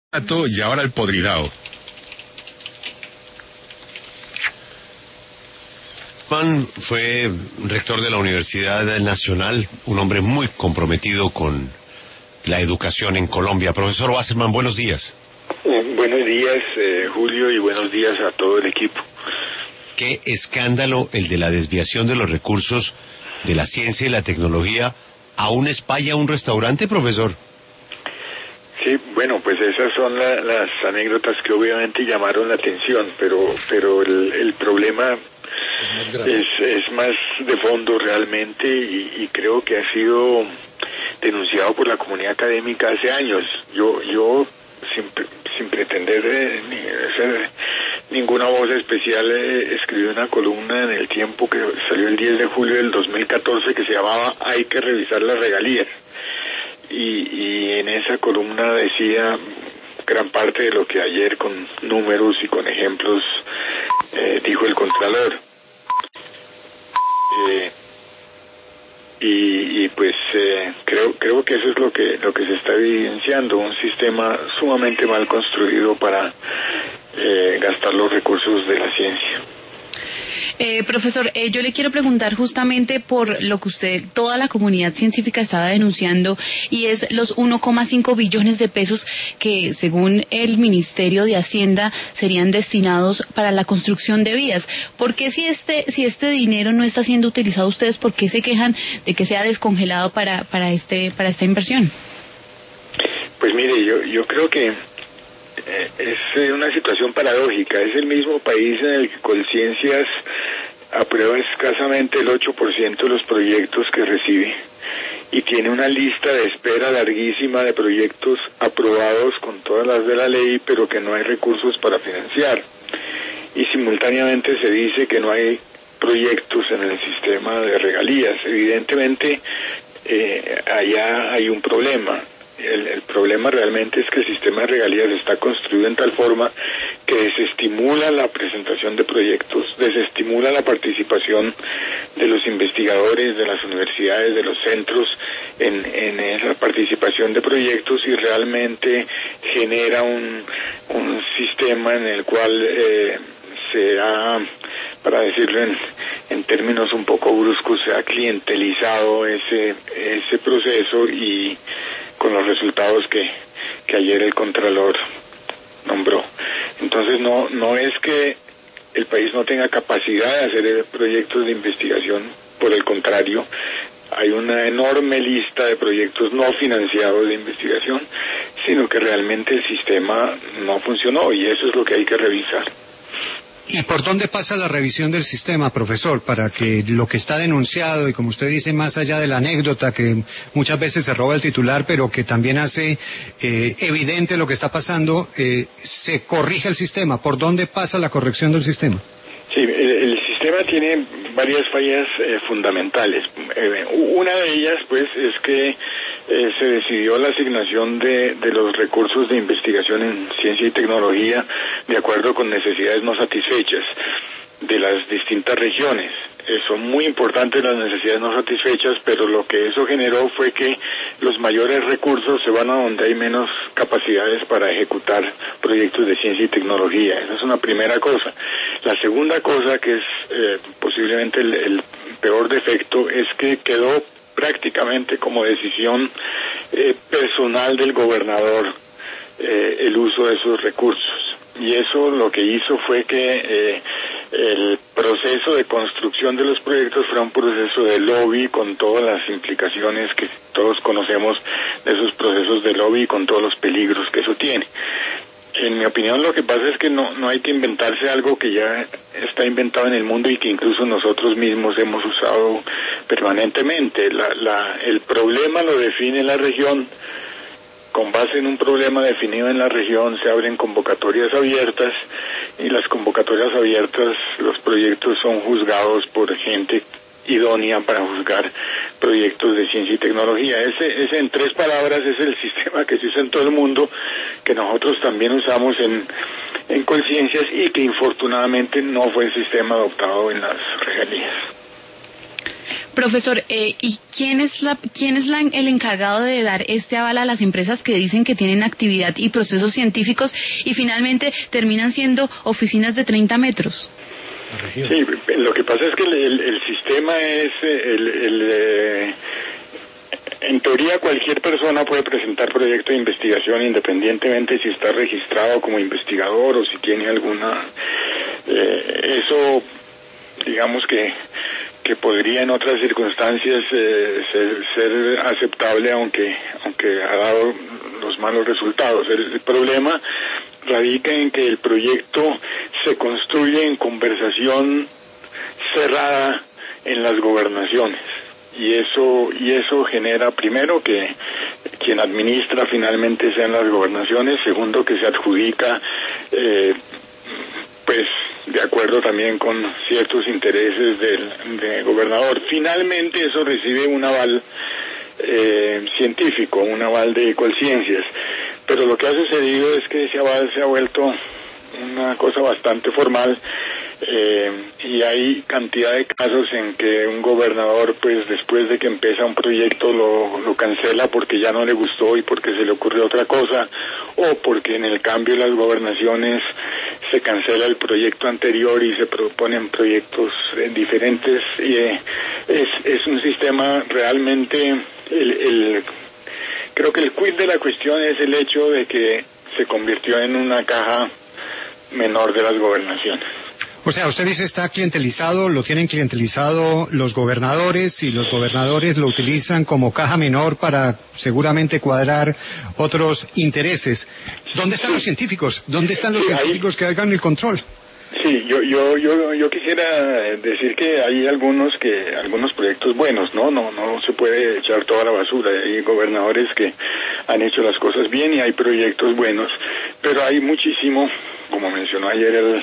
Y ahora el podridao. Wasserman fue rector de la Universidad Nacional, un hombre muy comprometido con la educación en Colombia. Profesor Wasserman, buenos días. Buenos días, Julio, y buenos días a todo el equipo. Qué escándalo el de la desviación de los recursos de la ciencia y la tecnología a un spa y a un restaurante, profesor. Sí, bueno, pues esas son las anécdotas que obviamente llamaron la atención, pero el problema es más de fondo realmente, y creo que ha sido denunciado por la comunidad académica hace años. Yo sin pretender ser ninguna voz especial, escribí una columna en El Tiempo que salió el 10 de julio del 2014 que se llamaba "Hay que revisar las regalías", y en esa columna decía gran parte de lo que ayer con números y con ejemplos dijo el Contralor. Y pues creo que eso es lo que se está evidenciando, un sistema sumamente mal construido para gastar los recursos de la ciencia. Profesor, yo le quiero preguntar justamente por lo que toda la comunidad científica estaba denunciando, y es los 1,5 billones de pesos que, según el Ministerio de Hacienda, serían destinados para la construcción de vías. ¿Por qué, si este dinero no está siendo utilizado, ustedes por qué se quejan de que sea descongelado para esta inversión? Pues mire, yo creo que es una situación paradójica. Es el mismo país en el que Colciencias aprueba escasamente el 8% de los proyectos que recibe, y tiene una lista de espera larguísima de proyectos aprobados con todas las de la ley, pero que no hay recursos para financiar. Y simultáneamente se dice que no hay proyectos en el sistema de regalías. Evidentemente, allá hay un problema. El problema realmente es que el sistema de regalías está construido en tal forma que desestimula la presentación de proyectos, desestimula la participación de los investigadores, de las universidades, de los centros en esa participación de proyectos, y realmente genera un sistema en el cual se ha, para decirlo en términos un poco bruscos, se ha clientelizado ese proceso, y con los resultados que ayer el Contralor nombró. Entonces no es que el país no tenga capacidad de hacer proyectos de investigación, por el contrario, hay una enorme lista de proyectos no financiados de investigación, sino que realmente el sistema no funcionó, y eso es lo que hay que revisar. ¿Y por dónde pasa la revisión del sistema, profesor, para que lo que está denunciado, y como usted dice, más allá de la anécdota que muchas veces se roba el titular, pero que también hace evidente lo que está pasando, se corrija el sistema? ¿Por dónde pasa la corrección del sistema? Sí, el sistema tiene varias fallas fundamentales. Una de ellas, pues, es que se decidió la asignación de los recursos de investigación en ciencia y tecnología de acuerdo con necesidades no satisfechas de las distintas regiones. Son muy importantes las necesidades no satisfechas, pero lo que eso generó fue que los mayores recursos se van a donde hay menos capacidades para ejecutar proyectos de ciencia y tecnología. Esa es una primera cosa. La segunda cosa, que es posiblemente el peor defecto, es que quedó prácticamente como decisión personal del gobernador el uso de esos recursos. Y eso lo que hizo fue que el proceso de construcción de los proyectos fuera un proceso de lobby, con todas las implicaciones que todos conocemos de esos procesos de lobby, y con todos los peligros que eso tiene. En mi opinión, lo que pasa es que no hay que inventarse algo que ya está inventado en el mundo y que incluso nosotros mismos hemos usado permanentemente. El problema lo define la región. Con base en un problema definido en la región se abren convocatorias abiertas, y las convocatorias abiertas, los proyectos son juzgados por gente idónea para juzgar proyectos de ciencia y tecnología. Ese en tres palabras es el sistema que se usa en todo el mundo, que nosotros también usamos en Colciencias, y que infortunadamente no fue el sistema adoptado en las regalías. Profesor, ¿y quién es el encargado de dar este aval a las empresas que dicen que tienen actividad y procesos científicos y finalmente terminan siendo oficinas de 30 metros? Sí, lo que pasa es que el sistema es en teoría cualquier persona puede presentar proyecto de investigación independientemente si está registrado como investigador o si tiene alguna eso digamos que podría en otras circunstancias ser aceptable aunque ha dado los malos resultados. El problema radica en que el proyecto se construye en conversación cerrada en las gobernaciones y eso genera primero que quien administra finalmente sean las gobernaciones, segundo que se adjudica pues de acuerdo también con ciertos intereses del gobernador. Finalmente eso recibe un aval científico, un aval de Colciencias, pero lo que ha sucedido es que ese aval se ha vuelto una cosa bastante formal y hay cantidad de casos en que un gobernador pues después de que empieza un proyecto lo cancela porque ya no le gustó y porque se le ocurrió otra cosa o porque en el cambio de las gobernaciones se cancela el proyecto anterior y se proponen proyectos diferentes y es un sistema realmente creo que el quid de la cuestión es el hecho de que se convirtió en una caja menor de las gobernaciones. O sea, usted dice está clientelizado, lo tienen clientelizado los gobernadores y los gobernadores lo utilizan como caja menor para seguramente cuadrar otros intereses. ¿Dónde están los científicos? ¿Dónde están los científicos que hagan el control? Sí, yo quisiera decir que hay algunos proyectos buenos, no se puede echar toda la basura. Hay gobernadores que han hecho las cosas bien y hay proyectos buenos, pero hay muchísimo, como mencionó ayer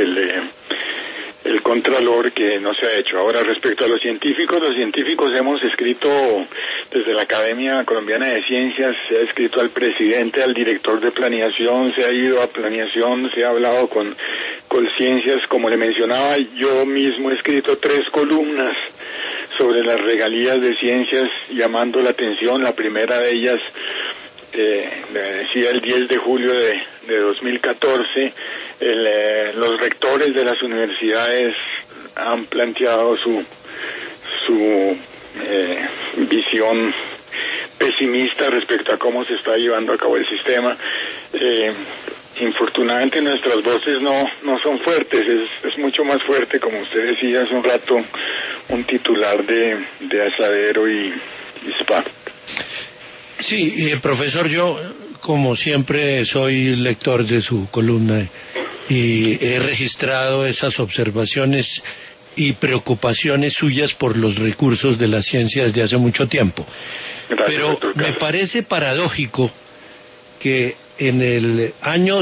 el Contralor, que no se ha hecho. Ahora, respecto a los científicos hemos escrito desde la Academia Colombiana de Ciencias, se ha escrito al presidente, al director de planeación, se ha ido a planeación, se ha hablado con Colciencias, como le mencionaba, yo mismo he escrito 3 columnas sobre las regalías de ciencias llamando la atención. La primera de ellas, le decía el 10 de julio de 2014, los rectores de las universidades han planteado su visión pesimista respecto a cómo se está llevando a cabo el sistema. Infortunadamente nuestras voces no son fuertes, es mucho más fuerte, como usted decía hace un rato, un titular de Asadero y SPA. Sí, profesor, yo como siempre soy lector de su columna y he registrado esas observaciones y preocupaciones suyas por los recursos de la ciencia desde hace mucho tiempo. Gracias, pero me parece paradójico que en el año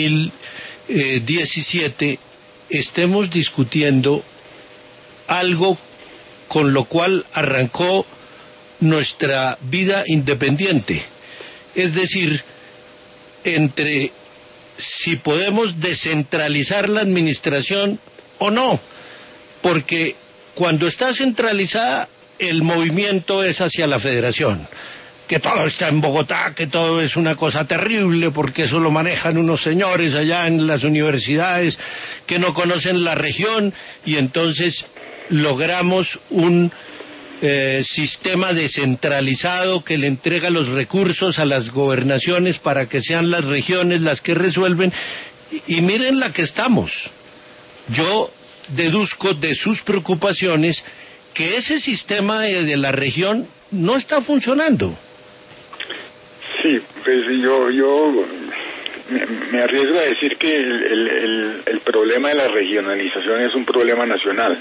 2017 estemos discutiendo algo con lo cual arrancó nuestra vida independiente, es decir, entre si podemos descentralizar la administración o no, porque cuando está centralizada el movimiento es hacia la federación, que todo está en Bogotá, que todo es una cosa terrible porque eso lo manejan unos señores allá en las universidades que no conocen la región y entonces logramos un sistema descentralizado que le entrega los recursos a las gobernaciones para que sean las regiones las que resuelven y miren la que estamos. Yo deduzco de sus preocupaciones que ese sistema de la región no está funcionando. Sí, pues yo me arriesgo a decir que el problema de la regionalización es un problema nacional.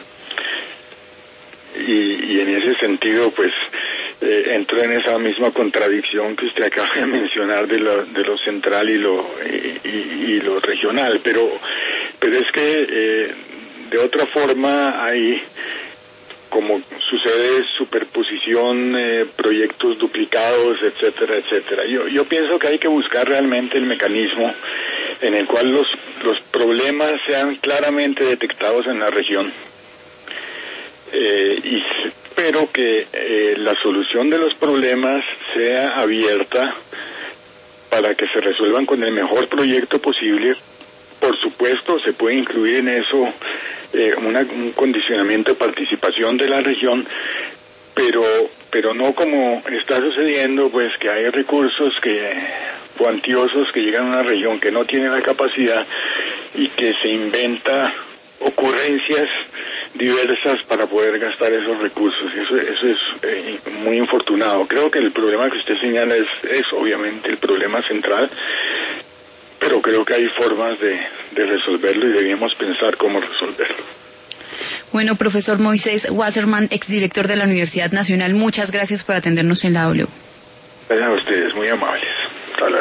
Y en ese sentido pues entro en esa misma contradicción que usted acaba de mencionar de lo central y lo regional, pero es que de otra forma hay, como sucede, superposición, proyectos duplicados, etcétera, etcétera. Yo pienso que hay que buscar realmente el mecanismo en el cual los problemas sean claramente detectados en la región. pero que la solución de los problemas sea abierta para que se resuelvan con el mejor proyecto posible. Por supuesto, se puede incluir en eso un condicionamiento de participación de la región, pero no como está sucediendo, pues que hay recursos cuantiosos que llegan a una región que no tiene la capacidad y que se inventa ocurrencias diversas para poder gastar esos recursos. Eso es muy infortunado. Creo que el problema que usted señala es obviamente el problema central, pero creo que hay formas de resolverlo y debíamos pensar cómo resolverlo. Bueno, profesor Moisés Wasserman, exdirector de la Universidad Nacional, muchas gracias por atendernos en la W. Gracias a ustedes, muy amables.